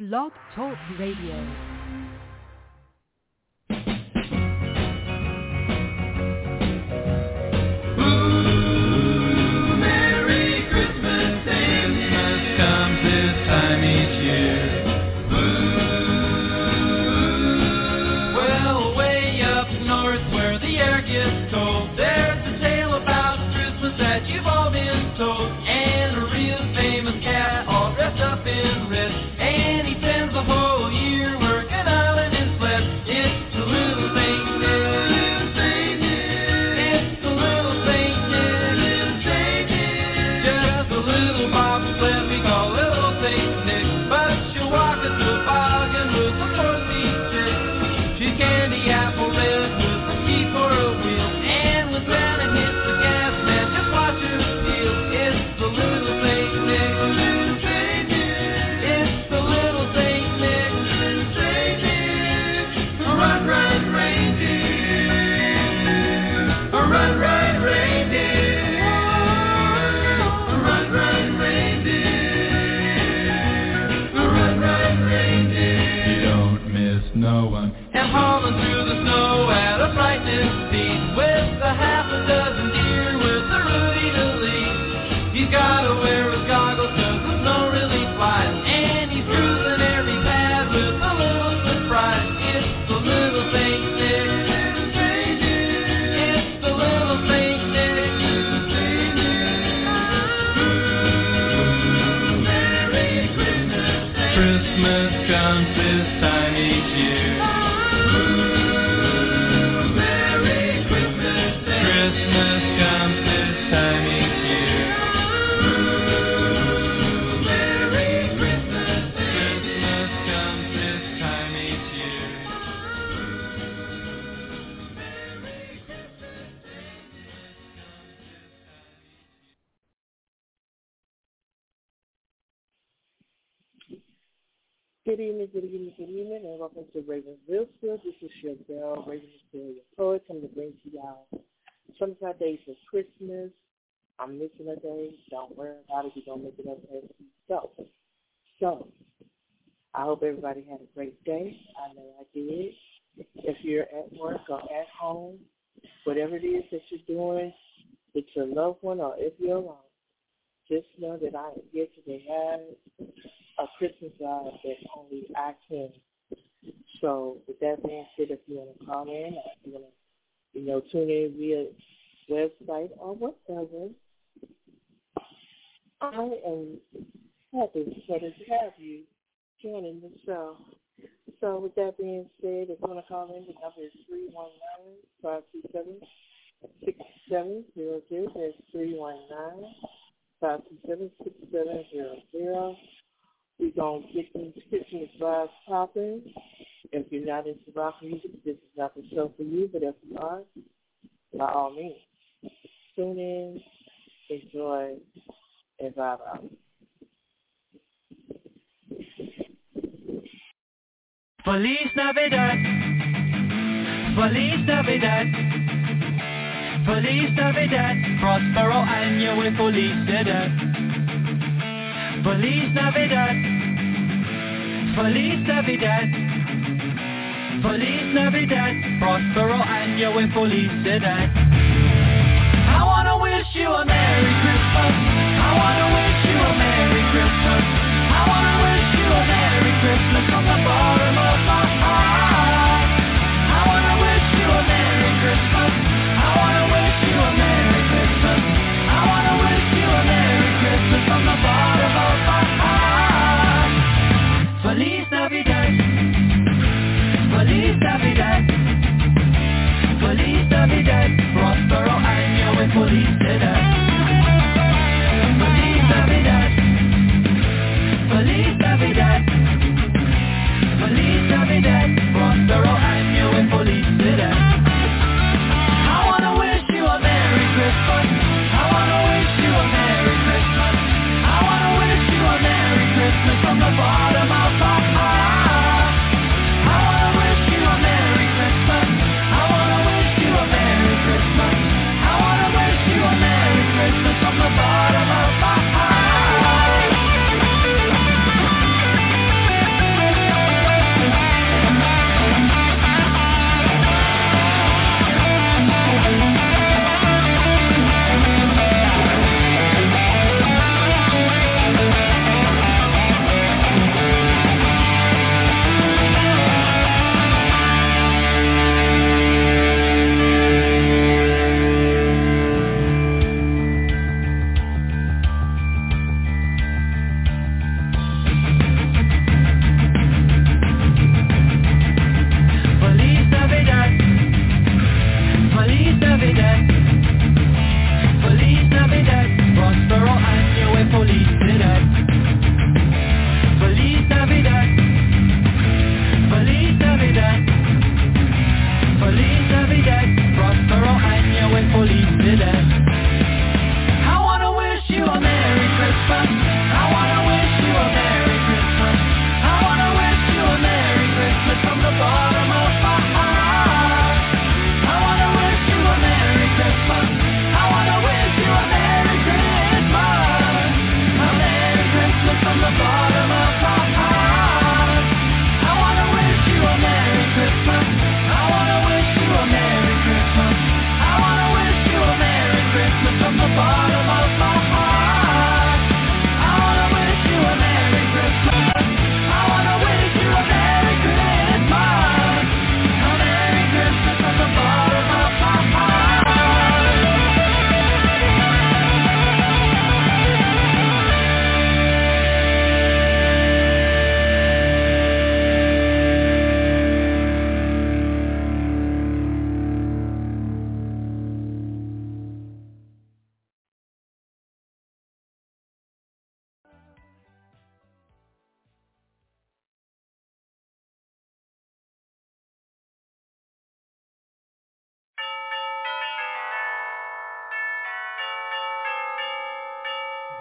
Blog Talk Radio. Good evening, and welcome to Ravensville. This is your girl, Ravensville, your poet, coming to bring to y'all 25 days of Christmas. I'm missing a day. Don't worry about it. We're going to make it up as we go. So, I hope everybody had a great day. I know I did. If you're at work or at home, whatever it is that you're doing with your loved one or if you're alone, just know that I am here to provide a Christmas vibe that only I can. So with that being said, if you want to call in, or if you want to, tune in via website or whatever, I am happy to have you joining the show. So with that being said, if you want to call in, the number is 319-527-6700. That's 319-527-6700. We're going to get these Christmas vibes popping. If you're not into rock music, this is not the show for you. But if you are, by all means, tune in, enjoy, and vibe out. Feliz Navidad, Feliz Navidad, Feliz Navidad, Prospero año y felicidad. Feliz Navidad, Feliz Navidad, Feliz Navidad, Prospero año y felicidad. I wanna wish you a Merry Christmas. I wanna wish you a Merry Christmas. I wanna wish you a Merry Christmas from the bottom of my heart. I wanna wish you a Merry Christmas. I wanna wish you a Merry Christmas. I wanna wish you a Merry Christmas from the bottom of my heart. Feliz Navidad, Feliz Navidad, Feliz Navidad, Prospero año y felicidad. Feliz Navidad, Feliz Navidad,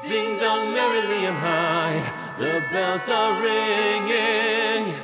Ding dong merrily and high, the bells are ringing.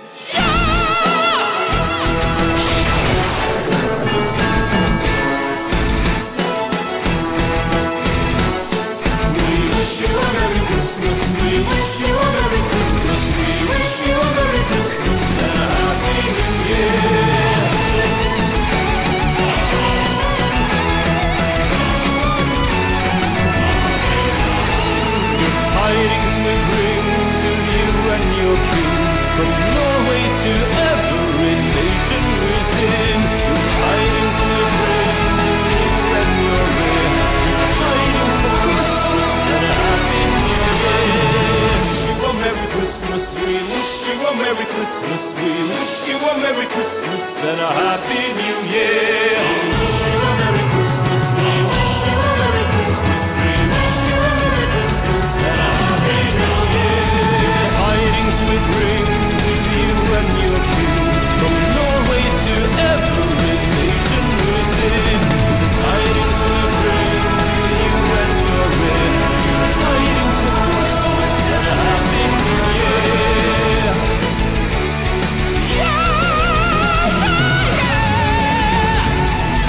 And a happy new year. Merry Christmas, Merry Christmas, and a happy new year. Tidings we bring to you and your king, from Norway to every nation within. Tidings we bring to you and your king, tidings of Christmas and a happy new year. Yeah!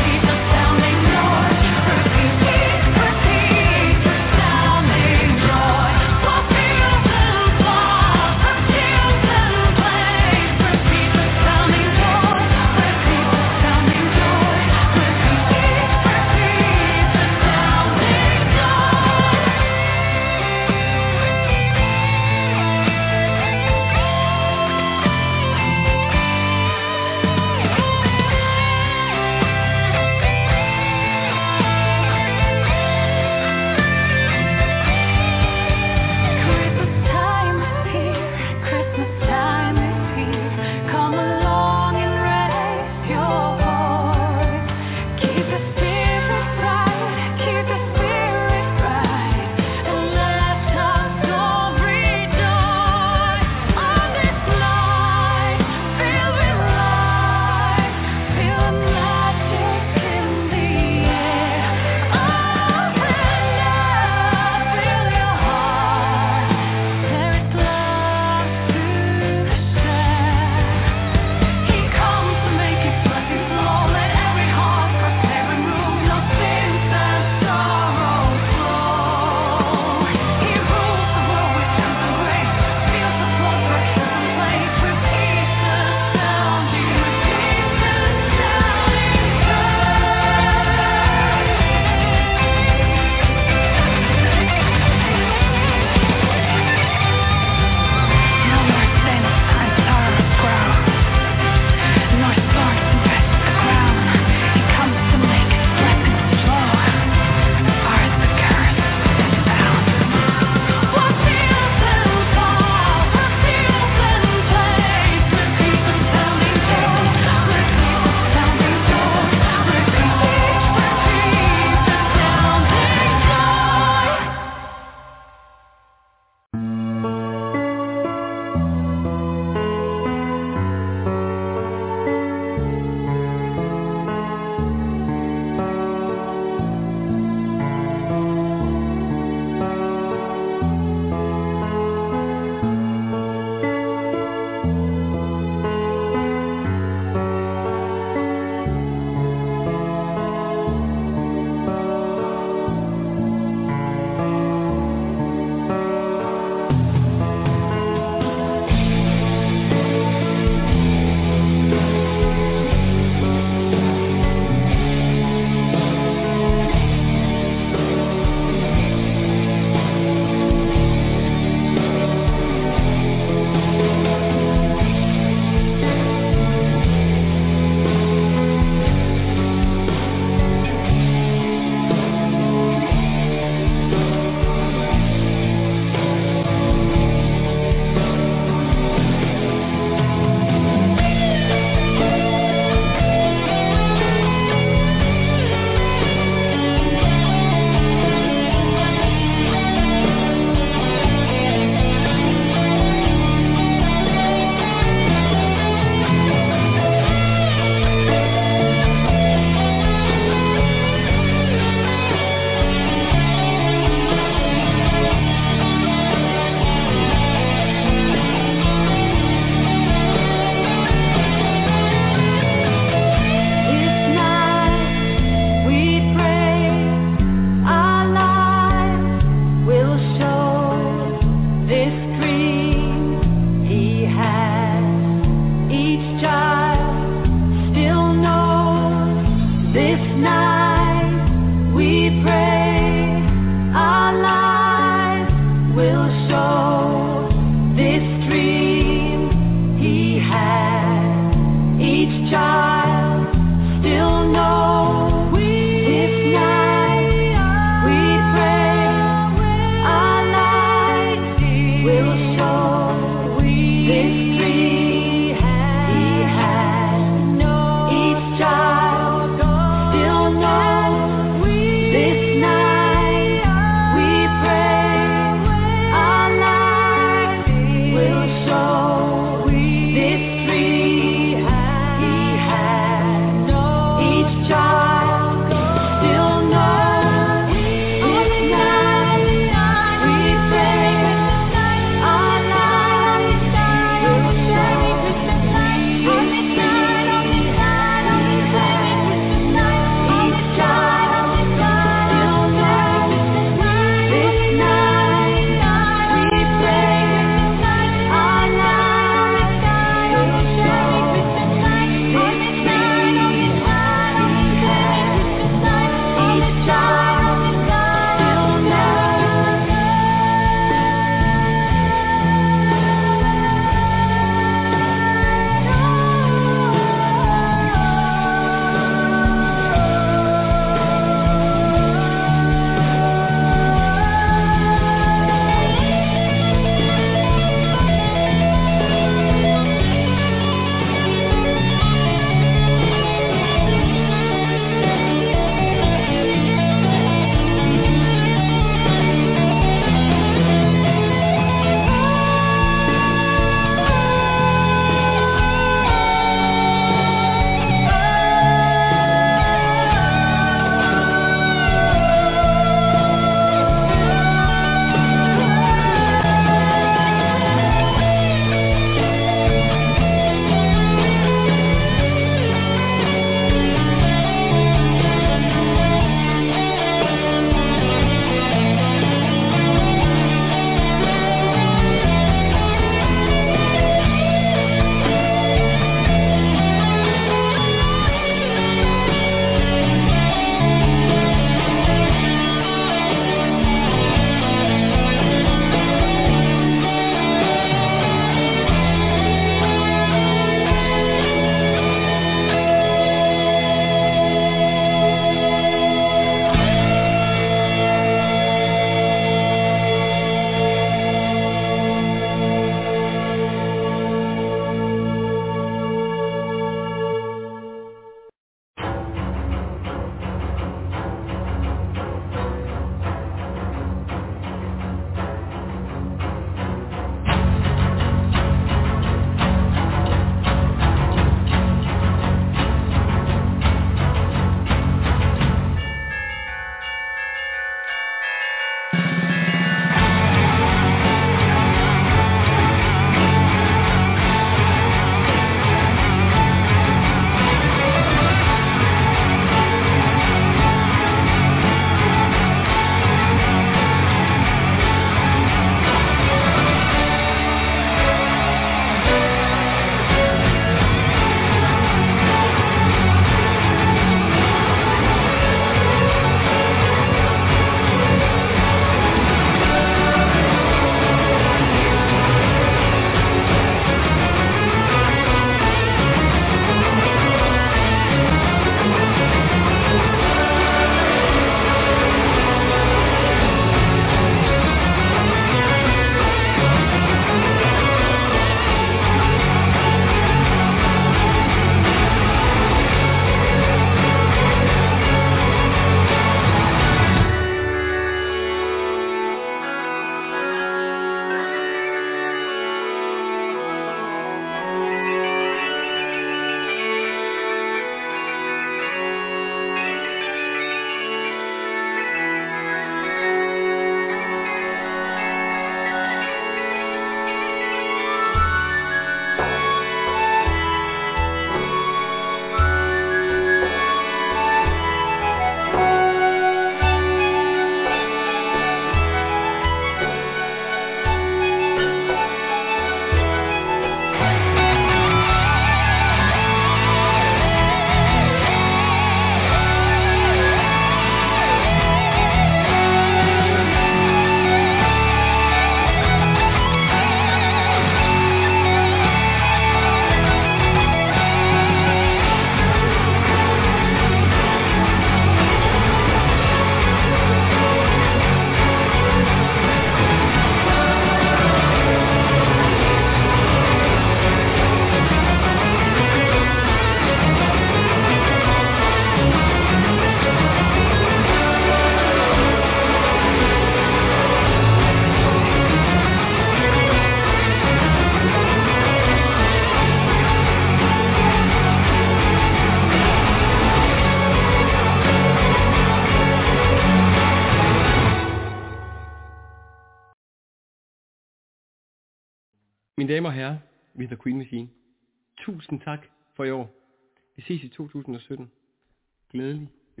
Mine damer og herrer, vi hedder Queen Machine. Tusind tak for i år. Vi ses i 2017. Glædelig jul.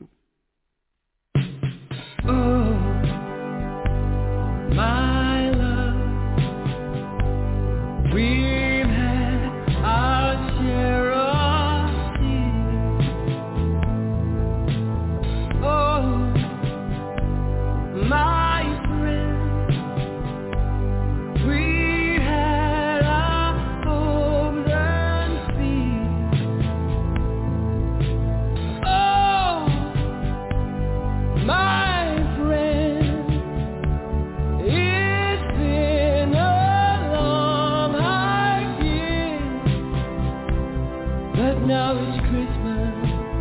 Oh, my love, we've had our share of tears. Oh, my friend, we had our hopes and fears. Oh, my friend, it's been a long, hard year, but now it's Christmas.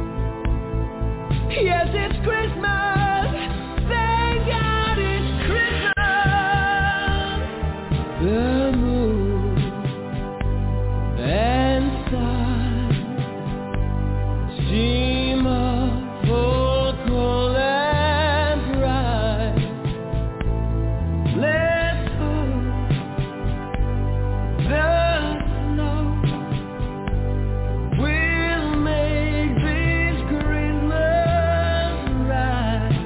Yes, it's Christmas. Thank God it's Christmas. The moon and sun stream up full cold and bright. Let's put the snow. We'll make this Christmas right.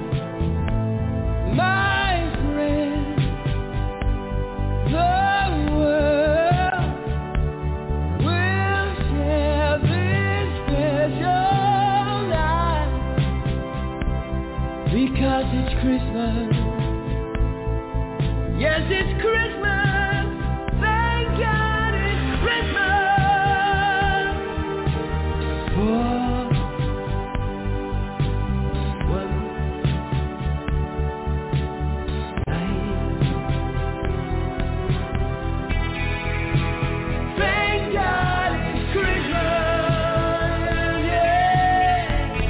My friend, the world will share this special night because it's Christmas. Yes, it's Christmas. Thank God it's Christmas. For one night. Thank God it's Christmas. Yeah.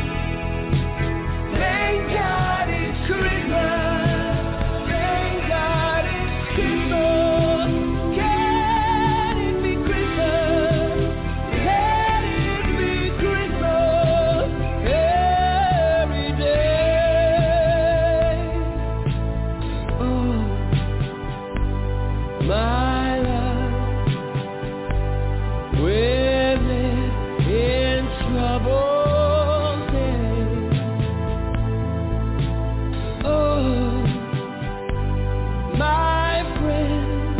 Thank God it's Christmas. Thank God it's Christmas. Can it be Christmas? Let it be Christmas every day. Oh, my love, with it in troubled days. Oh, my friend,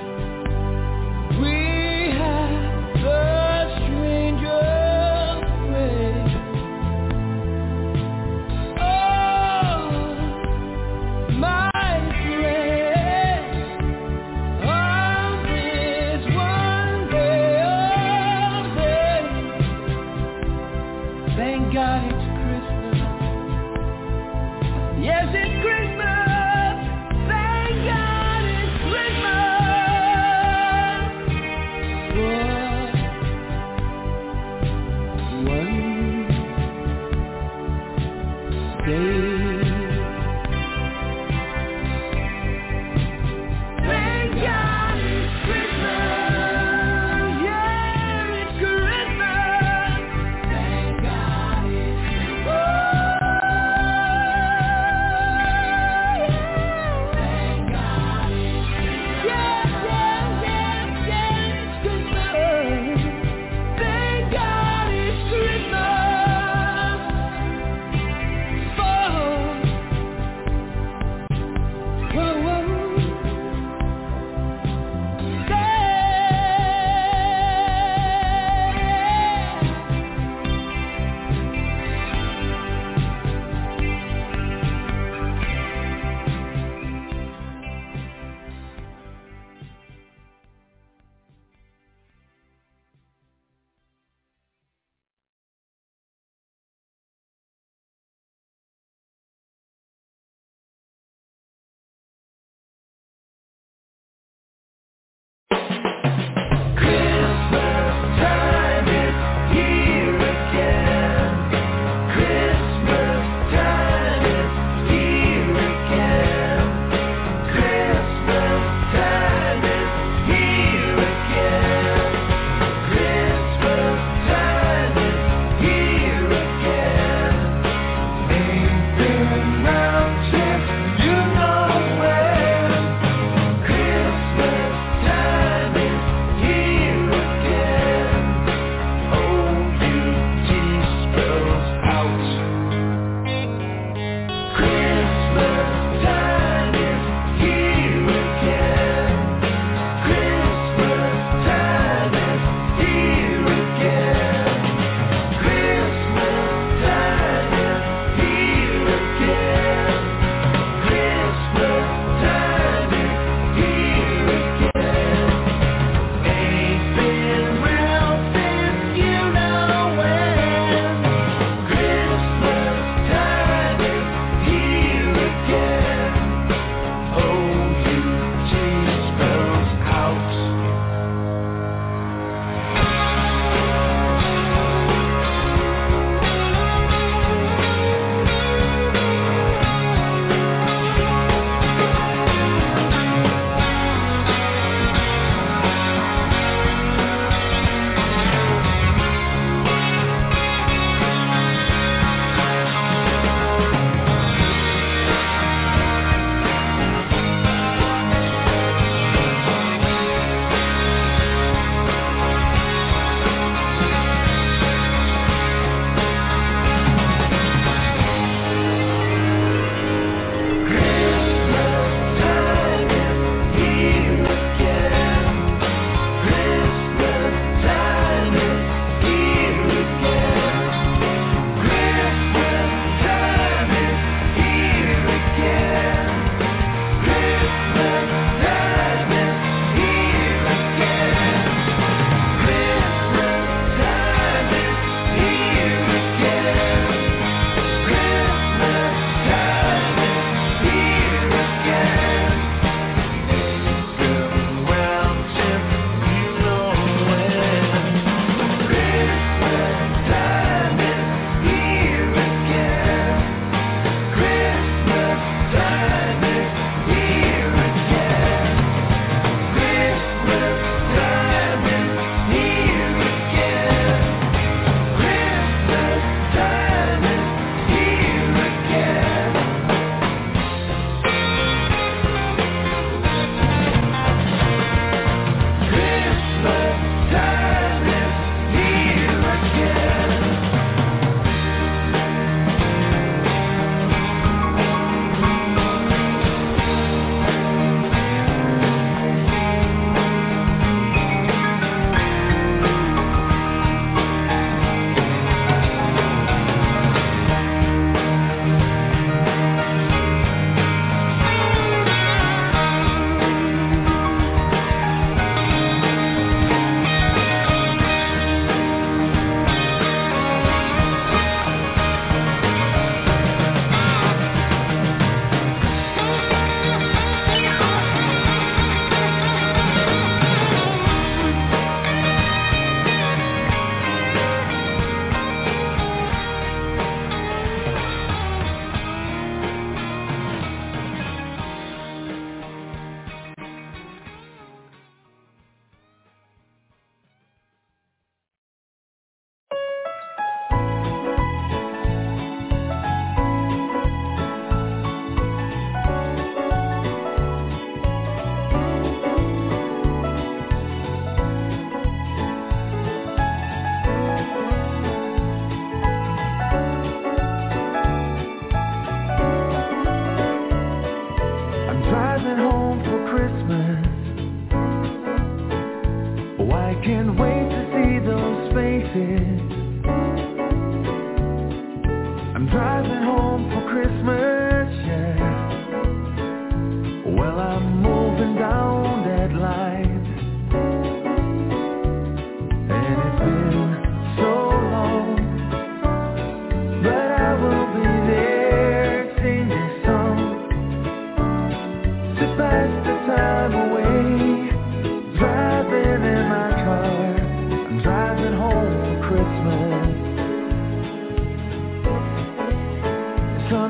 we have the stranger's grace. Oh, my friend, on this one day of days, thank God it's Christmas. Yes, it's Christmas. Thank God it's Christmas. For one day. Thank God it's Christmas. Yeah, it's Christmas. Thank God it's Christmas.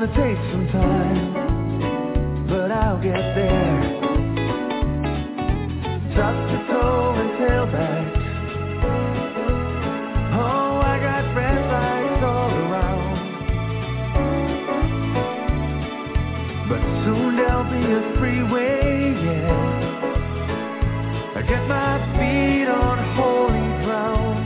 gonna take some time, but I'll get there. Top to toe and tailbacks. Oh, I got red lights all around. But soon there'll be a freeway, yeah. I get my feet on holy ground.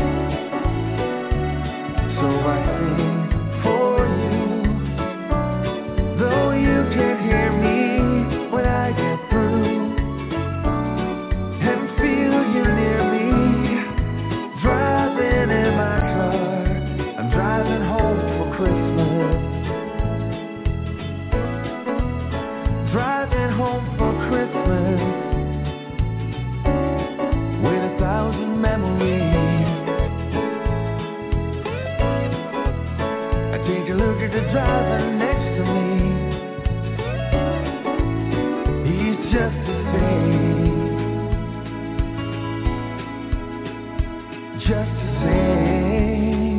So I sing for you, though you can't hear me when I get through, and feel you near me, driving in my car. I'm driving home for Christmas, driving home for Christmas, with 1,000 memories. I take a look at the driver next to me. He's just the same, just the same.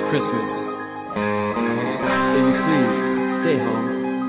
Christmas. Baby, please stay home.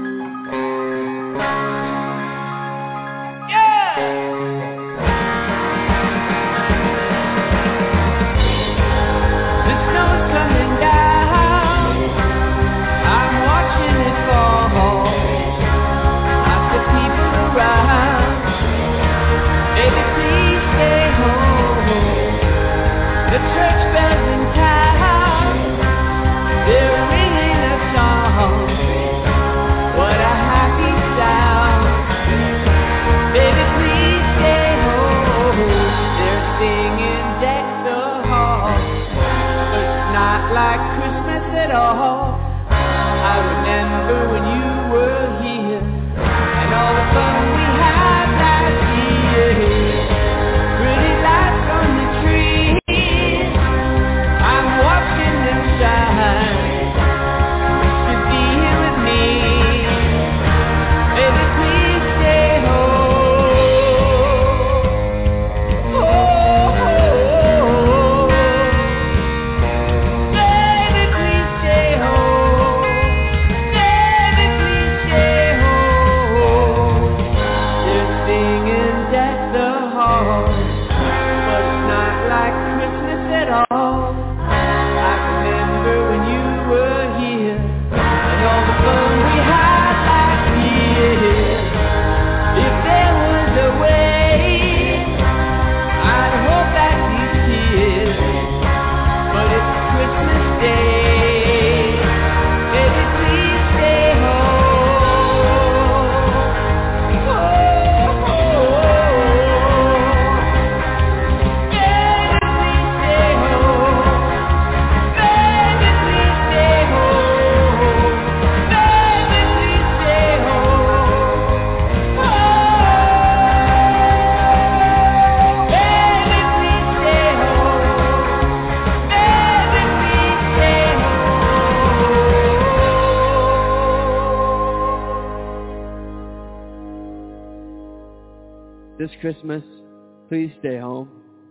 This Christmas, please stay home.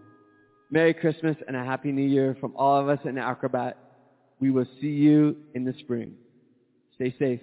Merry Christmas and a Happy New Year from all of us in Acrobat. We will see you in the spring. Stay safe.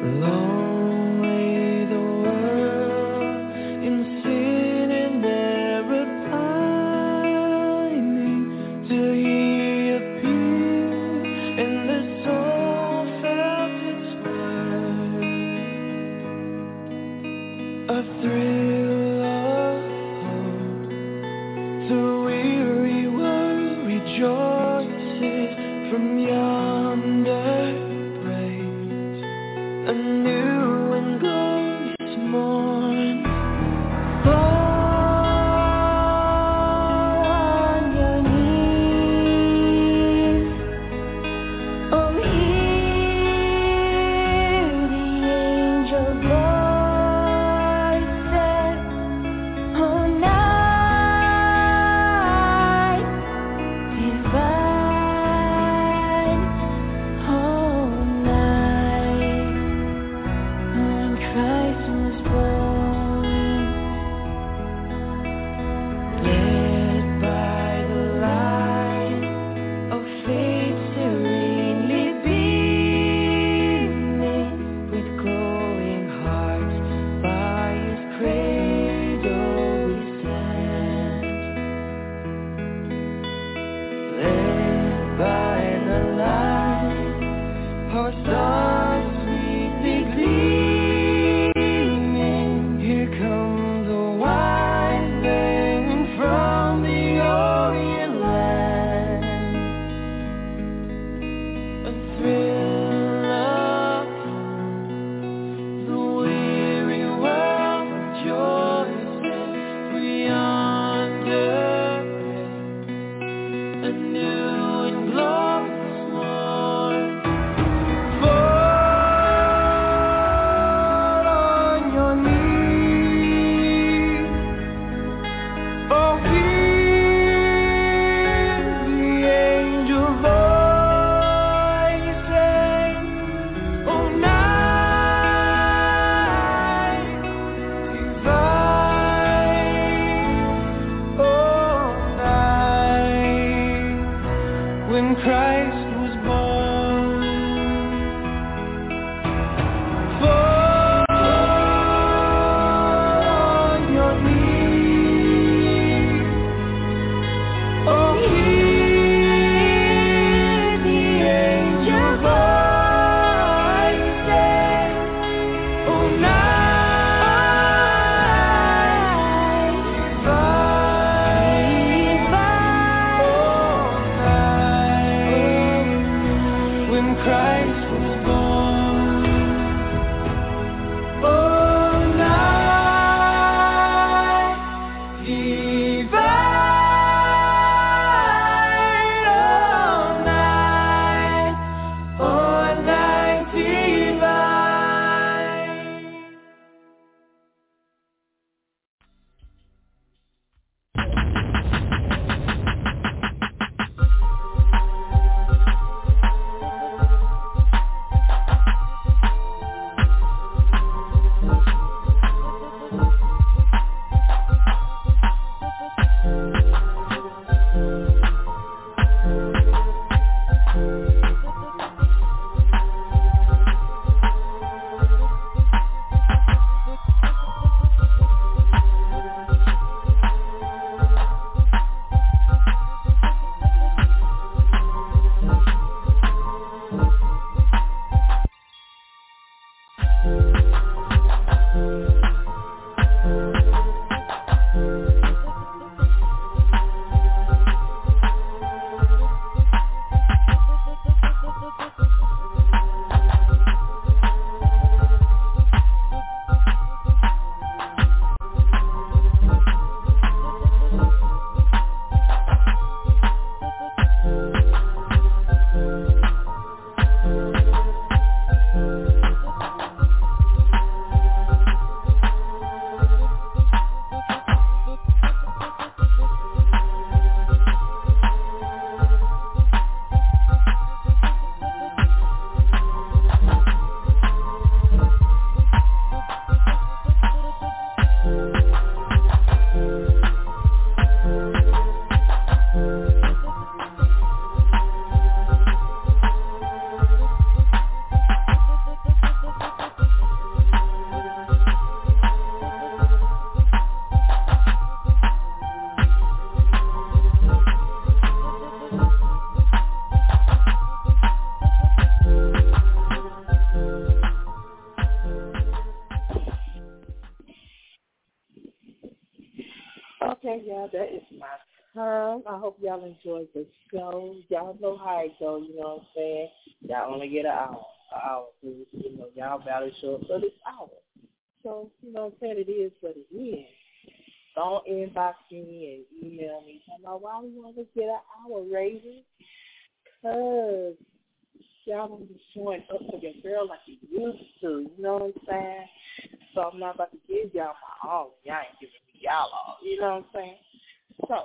Long lay the world in sin and never pining, till He appeared and the soul felt its worth. A thrill of hope, the weary world rejoices from yonder praise. A new and glorious morn. Fall on your knees. Oh, hear the angel voices. Oh, night divine. Oh, night when Christ was born. Led by the light of faith serenely beaming, with glowing hearts by His cradle we stand. Led by the light, our stars sweetly gleaming. Here comes a wise man from the Orient land. A thrill of hope, the weary world rejoices for yonder a new and glorious morn. Fall on your knees. Oh, hear the angel voices. Oh, night divine. Oh, night when Christ was born. Fall on your knees. Oh, hear the angel voices. Oh, night divine. Oh, night when Christ was born. Oh, night divine. Oh, night divine. y'all, that is my time. I hope y'all enjoyed the show. Y'all know how it goes, you know what I'm saying? Y'all only get an hour. You know, y'all value short for this hour. So, you know what I'm saying? It is what it is. Don't inbox me and email me talking about why we want to get an hour, Raven. Because y'all don't be showing up for your girl like you used to, you know what I'm saying? So I'm not about to give y'all my all. Y'all ain't giving me y'all all, you know what I'm saying? So,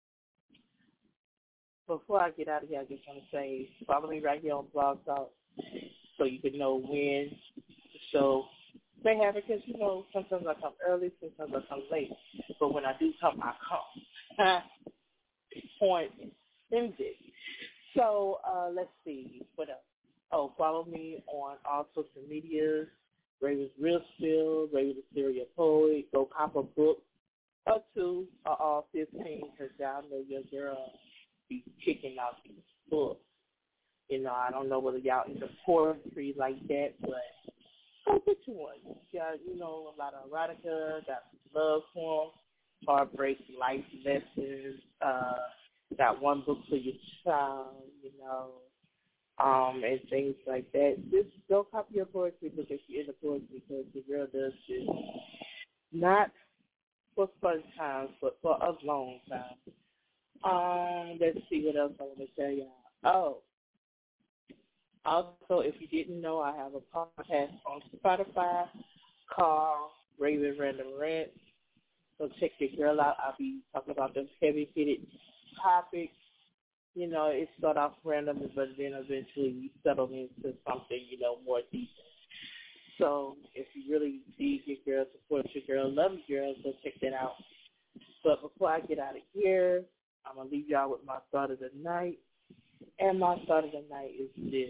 before I get out of here, I just want to say, follow me right here on Blog Talk so you can know when the show may happen, because, you know, sometimes I come early, sometimes I come late. But when I do come, I come. Point in this. So, let's see. What else? Oh, follow me on all social medias. Raven's Real Spill, Raven the Serial Poet. Go cop a book or two or all 15, because y'all know your girl be kicking out these books. You know, I don't know whether y'all into poetry like that, but go get you one. Got, you know, a lot of erotica, got love poems, heartbreak, life lessons, got one book for your child, you know, and things like that. Just go copy your poetry book if you're into poetry, because the girl does this not for fun times, but for a long time. Let's see what else I want to tell y'all. Oh, also, if you didn't know, I have a podcast on Spotify called Raven Random Rant. So check your girl out. I'll be talking about those heavy-hitted topics. You know, it starts off random, but then eventually we settle into something, you know, more deep. So if you really dig your girl, support your girl, love your girl, so check that out. But before I get out of here, I'm going to leave y'all with my thought of the night. And my thought of the night is this.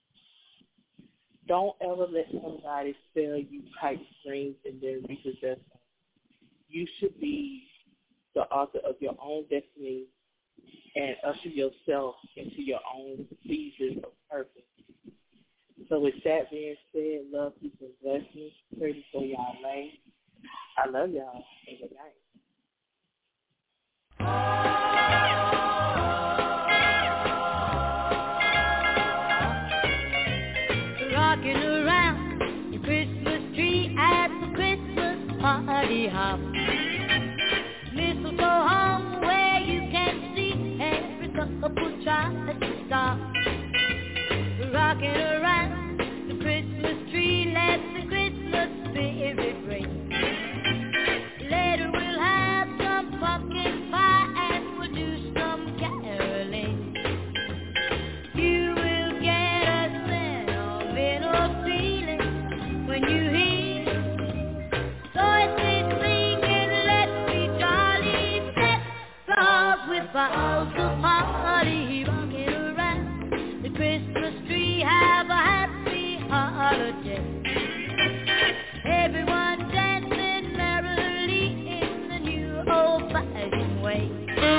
Don't ever let somebody sell you pipe dreams and then repossess them. You should be the author of your own destiny and usher yourself into your own season of purpose. So with that being said, love, peace, and blessings. Pray for y'all, man. I love y'all. And good night. Rocking around the Christmas tree at the Christmas party hop. Mistletoe hung where you can see every couple tries to stop. Rocking around the Christmas tree, let the Christmas spirit ring. Later we'll have some pumpkin pie and we'll do some caroling. You will get a sentimental feeling when you hear voices singing, let's be jolly, set off with boughs of holly. Rocking around the Christmas tree, have a happy holiday. Everyone dancing merrily in the new old-fashioned way.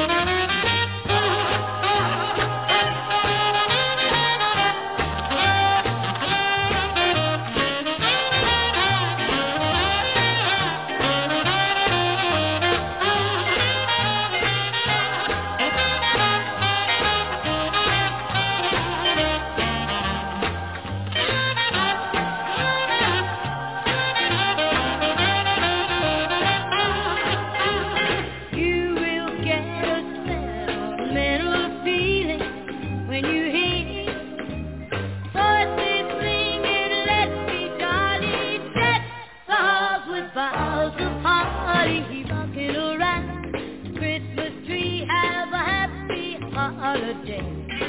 Boughs of holly, rocking around the Christmas tree, have a happy holiday.